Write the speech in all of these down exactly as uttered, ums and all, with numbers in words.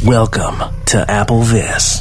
Welcome to Applevis.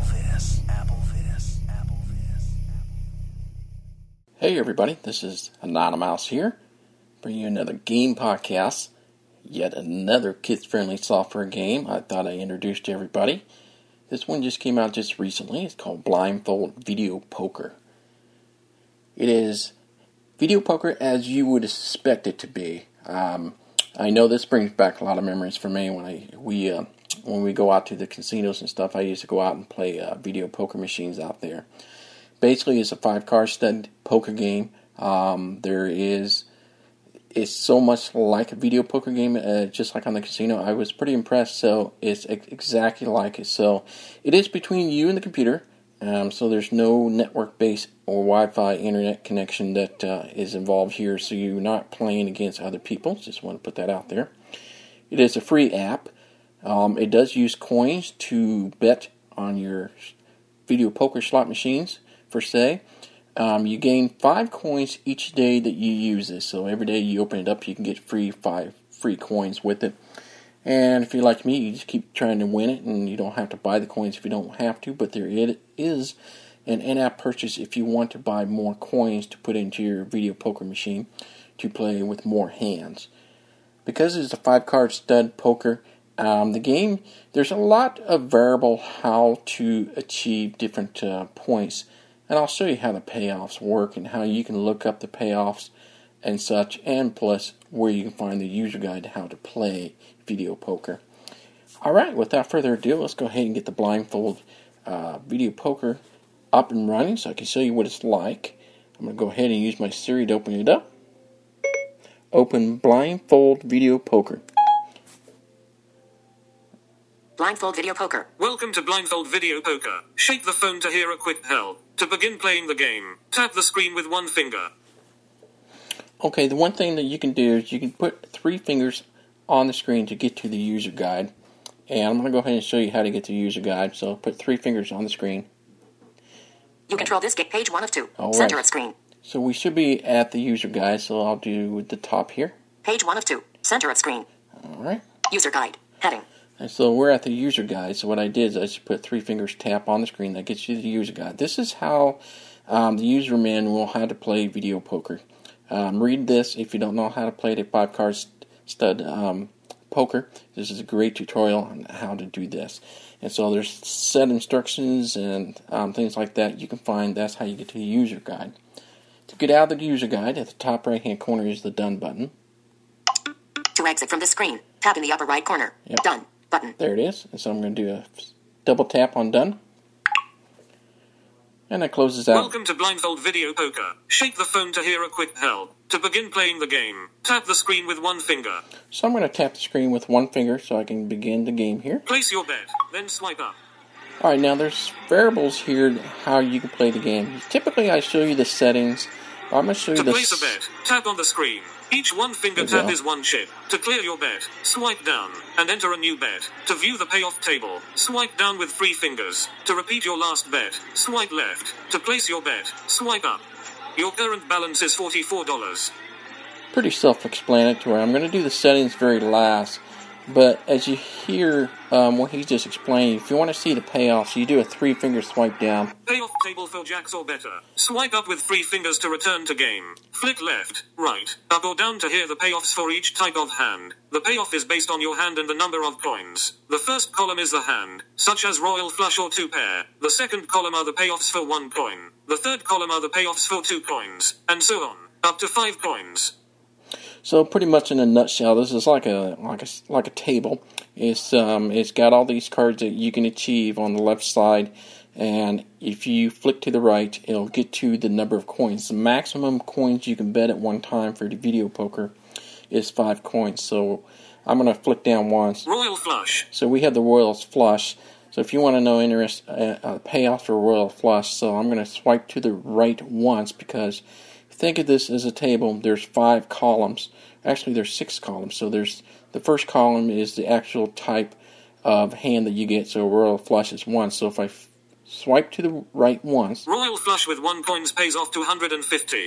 Hey everybody, this is Anonymous here, bringing you another game podcast, yet another kids-friendly software game I thought I introduced to everybody. This one just came out just recently. It's called Blindfold Video Poker. It is video poker as you would expect it to be. Um, I know this brings back a lot of memories for me when I we uh, when we go out to the casinos and stuff. I used to go out and play uh, video poker machines out there. Basically, it's a five-card stud poker game. Um, there is, it's so much like a video poker game, uh, just like on the casino. I was pretty impressed. So it's ex- exactly like it. So it is between you and the computer. Um, so there's no network-based or Wi-Fi internet connection that uh, is involved here. So you're not playing against other people. Just want to put that out there. It is a free app. Um, it does use coins to bet on your video poker slot machines. Per se, um, you gain five coins each day that you use this. So every day you open it up, you can get free five free coins with it. And if you're like me, you just keep trying to win it, and you don't have to buy the coins if you don't have to. But there is an in-app purchase if you want to buy more coins to put into your video poker machine to play with more hands. Because it's a five-card stud poker, um, the game, there's a lot of variable how to achieve different uh, points. And I'll show you how the payoffs work and how you can look up the payoffs and such, and plus where you can find the user guide to how to play video poker. Alright, without further ado, let's go ahead and get the Blindfold uh, Video Poker up and running so I can show you what it's like. I'm going to go ahead and use my Siri to open it up. Open Blindfold Video Poker. Blindfold Video Poker. Welcome to Blindfold Video Poker. Shake the phone to hear a quick help. To begin playing the game, tap the screen with one finger. Okay, the one thing that you can do is you can put three fingers on the screen to get to the user guide. And I'm going to go ahead and show you how to get to the user guide. So put three fingers on the screen. You control this gate, page one of two. All Center right. of screen. So we should be at the user guide, so I'll do the top here. Page one of two. Center of screen. Alright. User guide. Heading. And so we're at the user guide. So what I did is I just put three fingers tap on the screen. That gets you to the user guide. This is how um, the user manual how to play video poker. Um, read this if you don't know how to play the five card stud um, poker. This is a great tutorial on how to do this. And so there's set instructions and um, things like that you can find. That's how you get to the user guide. To get out of the user guide, at the top right hand corner is the done button. To exit from this screen, tap in the upper right corner. Yep. Done button. There it is. And so I'm going to do a double tap on done. And that closes out. Welcome to Blindfold Video Poker. Shake the phone to hear a quick help. To begin playing the game, tap the screen with one finger. So I'm going to tap the screen with one finger so I can begin the game here. Place your bet, then swipe up. Alright, now there's variables here how you can play the game. Typically I show you the settings. I'm going to show you To the... place a bet, tap on the screen. Each one finger tap is one chip. To clear your bet, swipe down and enter a new bet. To view the payoff table, swipe down with three fingers. To repeat your last bet, swipe left. To place your bet, swipe up. Your current balance is forty-four dollars. Pretty self-explanatory. I'm going to do the settings very last. But as you hear um, what he's just explained, if you want to see the payoffs, you do a three-finger swipe down. Payoff table for jacks or better. Swipe up with three fingers to return to game. Flick left, right, up or down to hear the payoffs for each type of hand. The payoff is based on your hand and the number of coins. The first column is the hand, such as royal flush or two pair. The second column are the payoffs for one coin. The third column are the payoffs for two coins, and so on, up to five coins. So pretty much in a nutshell, this is like a like a like a table. It's um it's got all these cards that you can achieve on the left side, and if you flick to the right, it'll get to the number of coins. The maximum coins you can bet at one time for the video poker is five coins. So I'm gonna flick down once. Royal flush. So we have the royal flush. So if you want to know interest uh, uh, payoff for royal flush, so I'm gonna swipe to the right once because. Think of this as a table. There's five columns. Actually, there's six columns. So there's the first column is the actual type of hand that you get. So royal flush is one. So if I f- swipe to the right once, royal flush with one coins pays off two hundred fifty.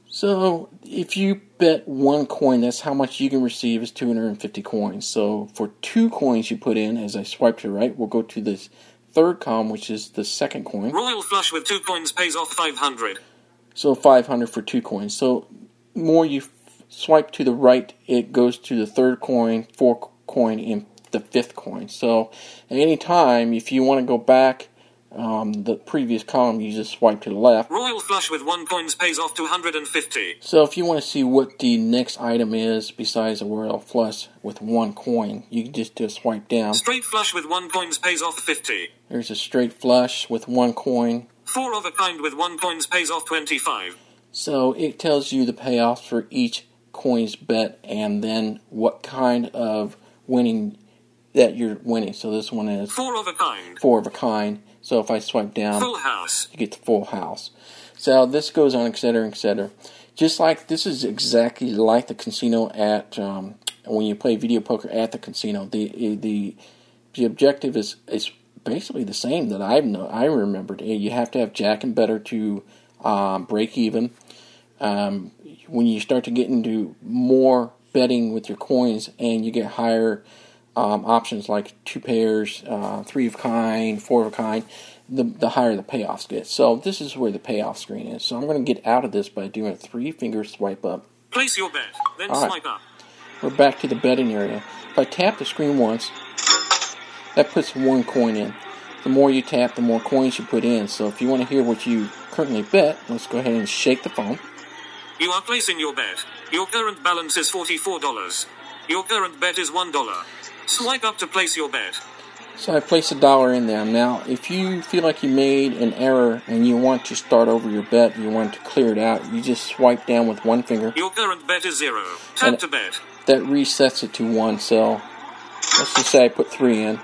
So if you bet one coin, that's how much you can receive is two hundred fifty coins. So for two coins you put in, as I swipe to the right, we'll go to this third column, which is the second coin. Royal flush with two coins pays off five hundred. So five hundred for two coins. So more you f- swipe to the right, it goes to the third coin, fourth coin, and the fifth coin. So at any time, if you want to go back um, the previous column, you just swipe to the left. Royal flush with one coins pays off two hundred fifty. So if you want to see what the next item is besides a royal flush with one coin, you can just do a swipe down. Straight flush with one coins pays off fifty. There's a straight flush with one coin. Four of a kind with one coins pays off twenty-five. So it tells you the payoffs for each coin's bet and then what kind of winning that you're winning. So this one is Four of a kind. four of a kind. So if I swipe down, Full house. you get the full house. So this goes on, et cetera, et cetera. Just like this is exactly like the casino at um, when you play video poker at the casino. The the the objective is is basically the same that I know I remembered. You have to have jack and better to um, break even. Um, when you start to get into more betting with your coins and you get higher um, options like two pairs, uh, three of a kind, four of a kind, the, the higher the payoffs get. So this is where the payoff screen is. So I'm going to get out of this by doing a three-finger swipe up. Place your bet, then All right. swipe up. We're back to the betting area. If I tap the screen once, that puts one coin in. The more you tap, the more coins you put in. So if you want to hear what you currently bet, let's go ahead and shake the phone. You are placing your bet. Your current balance is forty-four dollars. Your current bet is one dollar. Swipe up to place your bet. So I place a dollar in there. Now, if you feel like you made an error and you want to start over your bet, you want to clear it out, you just swipe down with one finger. Your current bet is zero. Tap And- to bet. That resets it to one. So let's just say I put three in.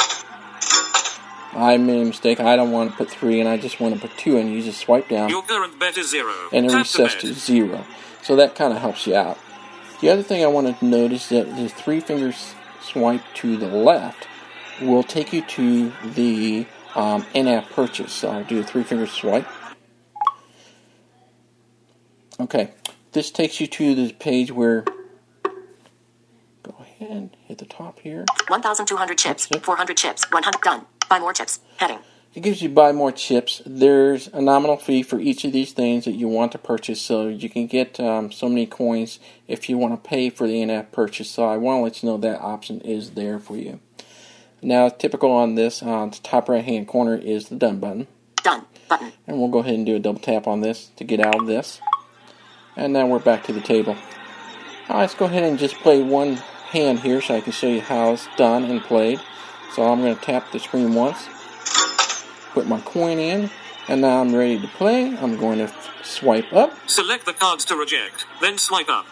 I made a mistake. I don't want to put three in. I just want to put two in. You just swipe down. Your current bet is zero. And it Tap to resets bet. to zero. So that kind of helps you out. The other thing I wanted to notice is that the three fingers swipe to the left will take you to the um, in-app purchase. So I'll do a three finger swipe. Okay, this takes you to the page where, go ahead, hit the top here. one thousand two hundred chips. That's it. four hundred chips. one hundred. Done. Buy more chips. Heading. It gives you buy more chips. There's a nominal fee for each of these things that you want to purchase, so you can get um, so many coins if you want to pay for the in-app purchase. So I want to let you know that option is there for you. Now, typical on this, on the top right-hand corner is the Done button. Done. Button. And we'll go ahead and do a double tap on this to get out of this. And now we're back to the table. Now let's go ahead and just play one hand here so I can show you how it's done and played. So I'm going to tap the screen once, put my coin in, and now I'm ready to play. I'm going to f- swipe up. Select the cards to reject, then swipe up.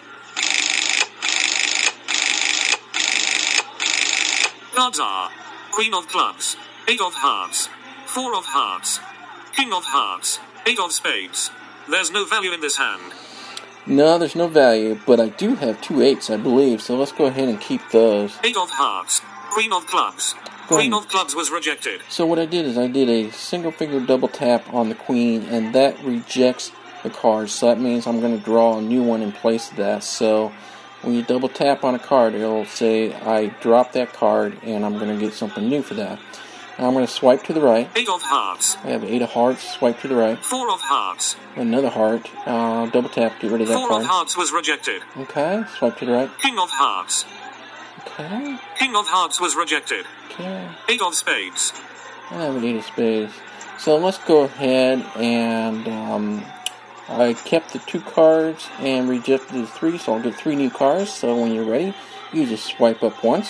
Cards are Queen of Clubs, Eight of Hearts, Four of Hearts, King of Hearts, Eight of Spades. There's no value in this hand. No, there's no value, but I do have two eights, I believe, so let's go ahead and keep those. Eight of Hearts, Queen of Clubs. Go Queen ahead. of Clubs was rejected. So what I did is I did a single finger double tap on the queen, and that rejects the card. So that means I'm going to draw a new one in place of that. So when you double tap on a card, it'll say I dropped that card, and I'm going to get something new for that. Now I'm going to swipe to the right. Eight of Hearts, I have eight of hearts. Swipe to the right. Four of Hearts. Another heart. Uh, double tap. Get rid of that Four of card. Hearts was rejected. Okay. Swipe to the right. King of Hearts. Okay. King of Hearts was rejected. Okay. Eight of Spades. I have an eight of spades. So let's go ahead and um, I kept the two cards and rejected the three, so I'll get three new cards. So when you're ready, you just swipe up once.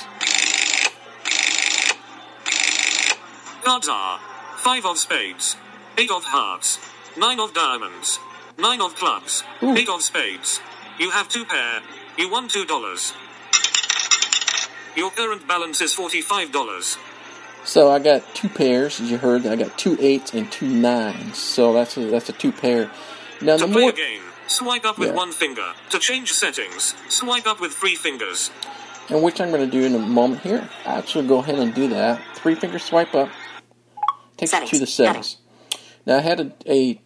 Cards are Five of Spades, Eight of Hearts, Nine of Diamonds, Nine of Clubs, Ooh. Eight of Spades. You have two pair. You won two dollars. Your current balance is forty-five dollars. So I got two pairs, as you heard. I got two eights and two nines. So that's a, that's a two pair. Now To the play more a game, swipe up with Yeah. one finger. To change settings, swipe up with three fingers. and which I'm going to do in a moment here. I actually go ahead and do that. Three finger swipe up. Takes you to the Settings. settings. Now I had a, a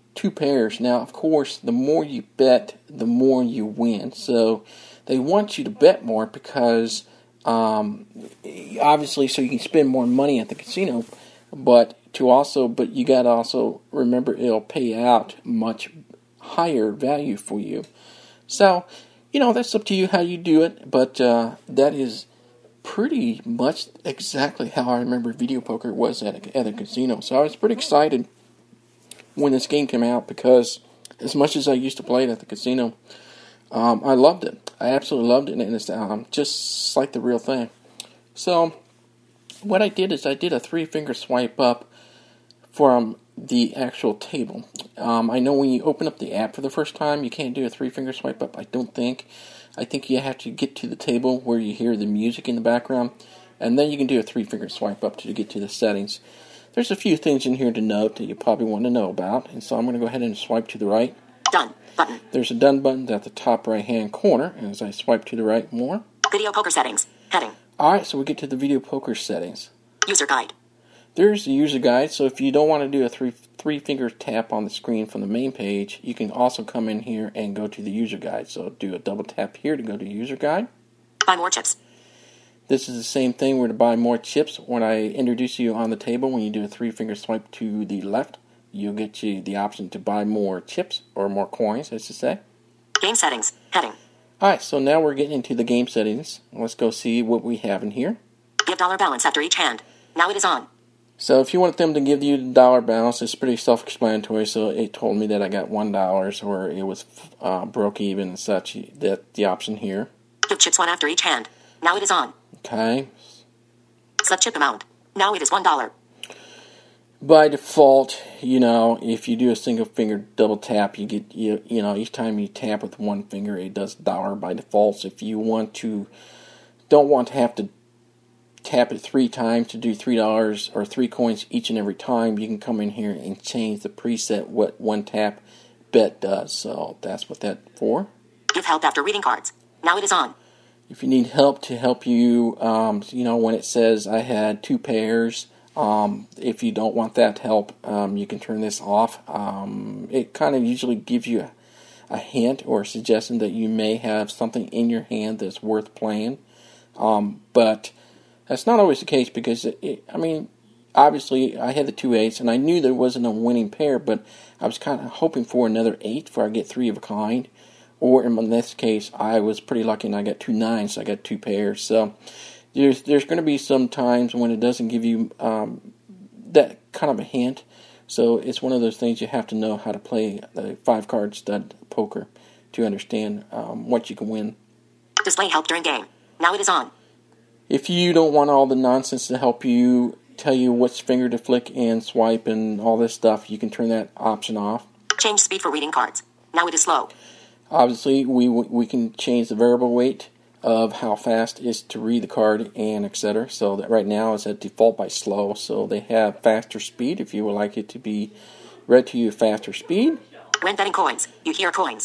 two pairs. Now, of course, the more you bet, the more you win. So they want you to bet more because, um, obviously, so you can spend more money at the casino. But to also, but you got to also remember it'll pay out much higher value for you. So, you know, that's up to you how you do it. But uh, that is pretty much exactly how I remember video poker was at a, at a casino. So I was pretty excited when this game came out because as much as I used to play it at the casino, um, I loved it. I absolutely loved it, and it's um, just like the real thing. So what I did is I did a three-finger swipe up from the actual table. Um, I know when you open up the app for the first time, you can't do a three-finger swipe up, I don't think. I think you have to get to the table where you hear the music in the background, and then you can do a three-finger swipe up to get to the settings. There's a few things in here to note that you probably want to know about, and so I'm going to go ahead and swipe to the right. Done button. There's a done button at the top right-hand corner, and as I swipe to the right more. Video poker settings. Heading. Alright, so we get to the video poker settings. User guide. There's the user guide, so if you don't want to do a three three finger tap on the screen from the main page, you can also come in here and go to the user guide. So do a double tap here to go to user guide. Buy more chips. This is the same thing where to buy more chips. When I introduce you on the table, when you do a three finger swipe to the left, you'll get you the option to buy more chips or more coins, as to say. Game settings. Heading. Alright, so now we're getting into the game settings. Let's go see what we have in here. Give dollar balance after each hand. Now it is on. So if you want them to give you the dollar balance, it's pretty self-explanatory. So it told me that I got one dollar, or it was uh, broke even and such. That the option here. Give chips one after each hand. Now it is on. Okay. Set chip amount. Now it is one dollar. By default, you know, if you do a single finger double tap, you get you you know each time you tap with one finger, it does dollar by default. So if you want to, don't want to have to tap it three times to do three dollars or three coins each and every time, you can come in here and change the preset what one tap bet does. So that's what that's for. Give help after reading cards. Now it is on. If you need help to help you, um, you know, when it says I had two pairs, um, if you don't want that help, um, you can turn this off. Um, it kind of usually gives you a, a hint or a suggestion that you may have something in your hand that's worth playing. Um, but that's not always the case because, it, it, I mean, obviously I had the two eights and I knew there wasn't a winning pair, but I was kind of hoping for another eight before I get three of a kind. Or in this case, I was pretty lucky and I got two nines, so I got two pairs. So there's there's going to be some times when it doesn't give you um, that kind of a hint. So it's one of those things you have to know how to play the five-card stud poker to understand um, what you can win. Display help during game. Now it is on. If you don't want all the nonsense to help you tell you which finger to flick and swipe and all this stuff, you can turn that option off. Change speed for reading cards. Now it is slow. Obviously, we we can change the variable weight of how fast is to read the card and et cetera. So that right now it's at default by slow. So they have faster speed if you would like it to be read to you faster speed. When betting coins, you hear coins.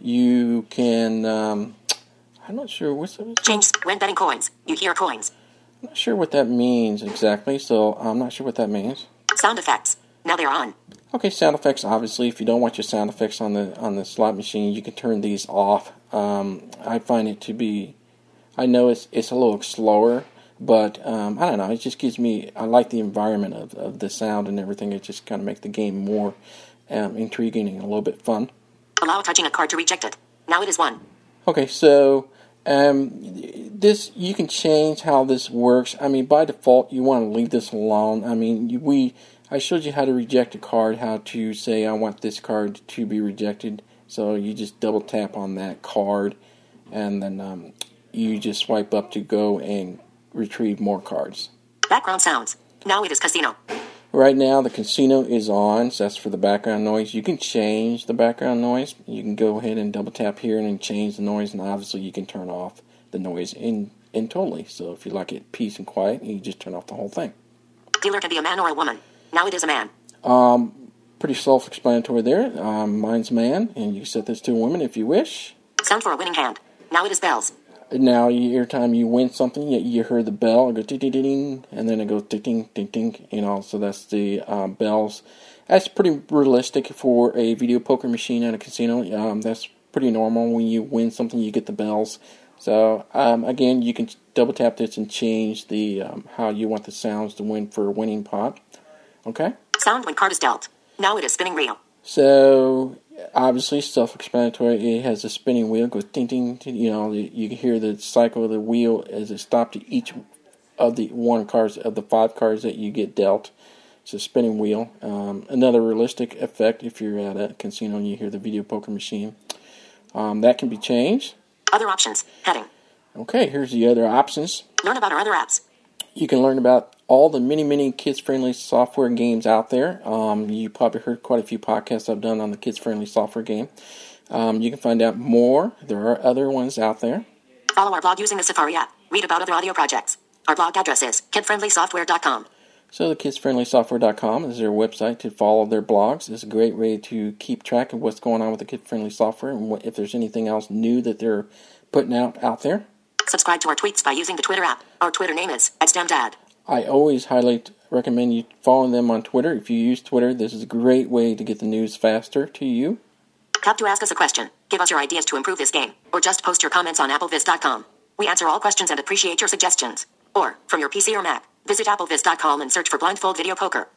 You can. Um, I'm not sure what's that. Change when betting coins, you hear coins. I'm not sure what that means exactly. So I'm not sure what that means. Sound effects. Now they're on. Okay, sound effects. Obviously, if you don't want your sound effects on the on the slot machine, you can turn these off. Um, I find it to be, I know it's it's a little slower, but um, I don't know. It just gives me. I like the environment of, of the sound and everything. It just kind of makes the game more um, intriguing and a little bit fun. Allow touching a card to reject it. Now it is one. Okay, so um, this you can change how this works. I mean, by default, you want to leave this alone. I mean, you, we. I showed you how to reject a card, how to say I want this card to be rejected. So you just double tap on that card, and then um, you just swipe up to go and retrieve more cards. Background sounds. Now it is casino. Right now the casino is on, so that's for the background noise. You can change the background noise. You can go ahead and double tap here and then change the noise, and obviously you can turn off the noise in, in totally. So if you like it peace and quiet, you just turn off the whole thing. Dealer can be a man or a woman. Now it is a man. Um, pretty self-explanatory there. Um, mine's a man, and you can set this to a woman if you wish. Sound for a winning hand. Now it is bells. Now, every time you win something, you, you hear the bell, it goes ding, ding, ding, and then it goes ding, ding, ding, ding, you know, so that's the um, bells. That's pretty realistic for a video poker machine at a casino. Um, that's pretty normal. When you win something, you get the bells. So, um, again, you can double tap this and change the um, how you want the sounds to win for a winning pot. Okay? Sound when card is dealt. Now it is spinning reel. So, obviously, self-explanatory. It has a spinning wheel. It goes ding, ding, ding. You know, you can hear the cycle of the wheel as it stops to each of the one cards, of the five cards that you get dealt. It's a spinning wheel. Um, another realistic effect if you're at a casino and you hear the video poker machine. Um, that can be changed. Other options. Heading. Okay, here's the other options. Learn about our other apps. You can learn about all the many, many kids-friendly software games out there. Um, you probably heard quite a few podcasts I've done on the kids-friendly software game. Um, you can find out more. There are other ones out there. Follow our blog using the Safari app. Read about other audio projects. Our blog address is kid friendly software dot com. So the kids friendly software dot com is their website to follow their blogs. It's a great way to keep track of what's going on with the kid-friendly software and what, if there's anything else new that they're putting out out there. Subscribe to our tweets by using the Twitter app. Our Twitter name is at StamDad. I always highly recommend you following them on Twitter. If you use Twitter, this is a great way to get the news faster to you. Tap to ask us a question. Give us your ideas to improve this game. Or just post your comments on apple viz dot com. We answer all questions and appreciate your suggestions. Or, from your P C or Mac, visit apple viz dot com and search for Blindfold Video Poker.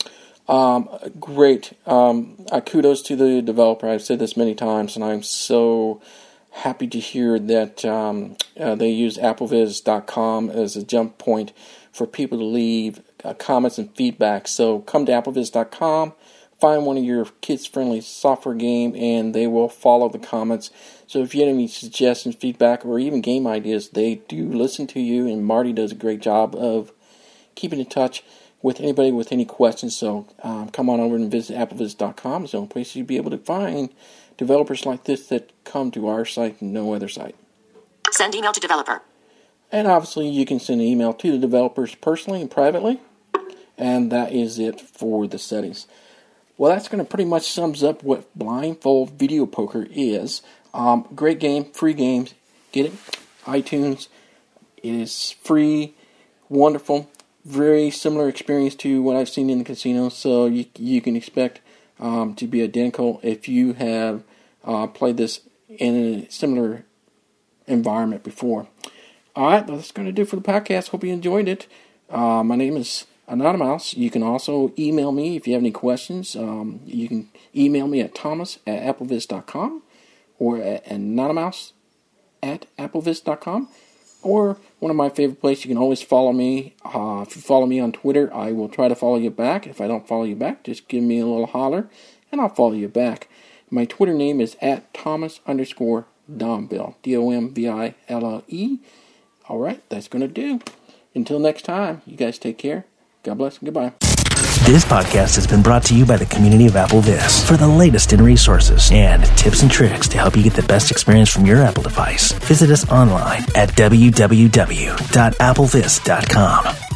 Um, great. Um, uh, kudos to the developer. I've said this many times, and I'm so happy to hear that um, uh, they use apple viz dot com as a jump point for people to leave uh, comments and feedback. So come to apple viz dot com, find one of your kids-friendly software game, and they will follow the comments. So if you have any suggestions, feedback, or even game ideas, they do listen to you, and Marty does a great job of keeping in touch with anybody with any questions. So um, come on over and visit apple viz dot com. It's the only place you'll be able to find developers like this that come to our site and no other site. Send email to developer. And obviously you can send an email to the developers personally and privately. And that is it for the settings. Well, that's going to pretty much sums up what Blindfold Video Poker is. Um, great game, free game. Get it? iTunes. It is free, wonderful, very similar experience to what I've seen in the casino. So you you can expect um, to be identical if you have uh, played this in a similar environment before. All right, well, that's going to do for the podcast. Hope you enjoyed it. Uh, my name is Anonymous. You can also email me if you have any questions. Um, you can email me at thomas at apple viz dot com or at anonymous at apple viz dot com. Or one of my favorite places, you can always follow me. Uh, if you follow me on Twitter, I will try to follow you back. If I don't follow you back, just give me a little holler, and I'll follow you back. My Twitter name is at Thomas underscore Domville. D O M V I L L E. All right, that's going to do. Until next time, you guys take care. God bless and goodbye. This podcast has been brought to you by the community of AppleVis. For the latest in resources and tips and tricks to help you get the best experience from your Apple device, visit us online at w w w dot apple viz dot com.